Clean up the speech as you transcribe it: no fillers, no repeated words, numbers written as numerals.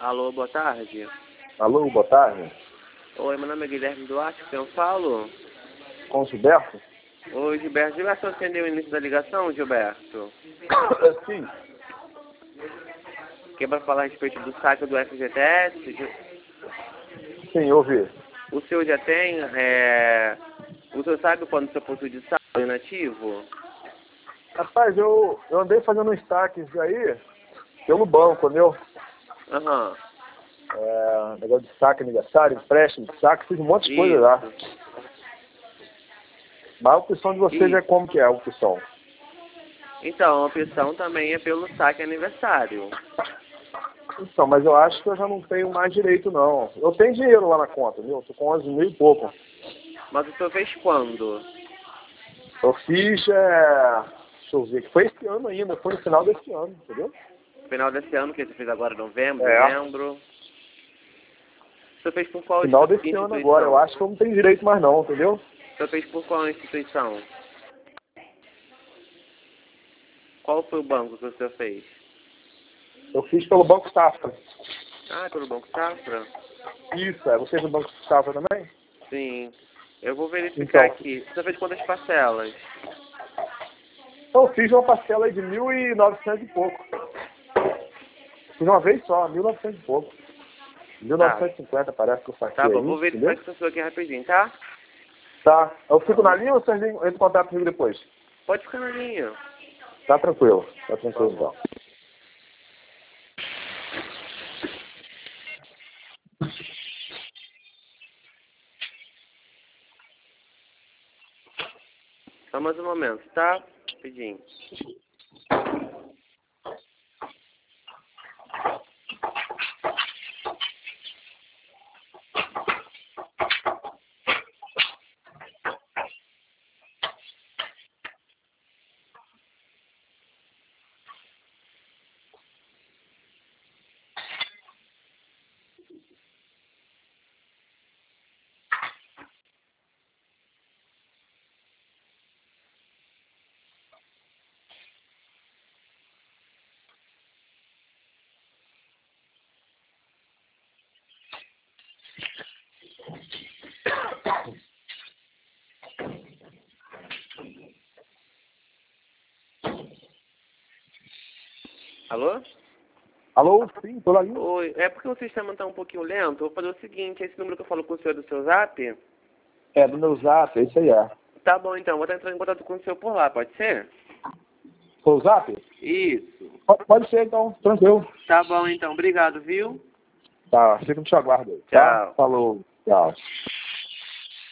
Alô, boa tarde. Alô, boa tarde. Oi, meu nome é Guilherme Duarte, quem eu falo? Com o Gilberto? Oi, Gilberto. Gilberto, você atendeu o início da ligação, Gilberto? Sim. Que é para falar a respeito do saque do FGTS? Sim, eu ouvi. O senhor já tem, o senhor sabe quando o senhor possui de saque inativo? Rapaz, eu andei fazendo uns saques aí pelo banco, entendeu? Aham. Negócio de saque, aniversário, empréstimo, saque, fiz um monte de coisa lá. Mas a opção de vocês é como que é a opção? Então, a opção também é pelo saque aniversário. Então, mas eu acho que eu já não tenho mais direito, não. Eu tenho dinheiro lá na conta, viu? Eu tô com 11 mil e pouco. Mas o senhor fez quando? Eu fiz, deixa eu ver, que foi esse ano ainda, foi no final desse ano, entendeu? No final desse ano, que você fez agora, novembro, É. dezembro. O senhor fez por qual Final desse instituição? ano agora, eu acho que eu não tenho direito mais não, entendeu? O senhor fez por qual instituição? Qual foi o banco que o senhor fez? Eu fiz pelo Banco Safra. Ah, pelo Banco Safra? Isso, você do Banco Safra também? Sim. Eu vou verificar Então, aqui. O senhor fez quantas parcelas? eu fiz uma parcela aí de 1.900 e pouco. Fiz uma vez só, 1.900 e pouco. 1.950 parece que eu saquei Tá bom, aí, vou verificar entendeu? com o senhor aqui rapidinho, tá? Tá. Eu fico na linha ou vocês entram em contato comigo depois? Pode ficar na linha. Tá tranquilo então. Só mais um momento, tá? Rapidinho. Alô? Alô, sim, tô na linha. Oi, é porque o sistema tá um pouquinho lento. Eu vou fazer o seguinte, esse número que eu falo com o senhor é do seu zap? É, do meu zap, esse aí é. Tá bom então, vou estar entrando em contato com o senhor por lá, pode ser? Foi o zap? Isso. Pode ser então, tranquilo. Tá bom então, obrigado, viu? Tá, fica no te aguardo aí, tá? Tchau. Falou, tchau.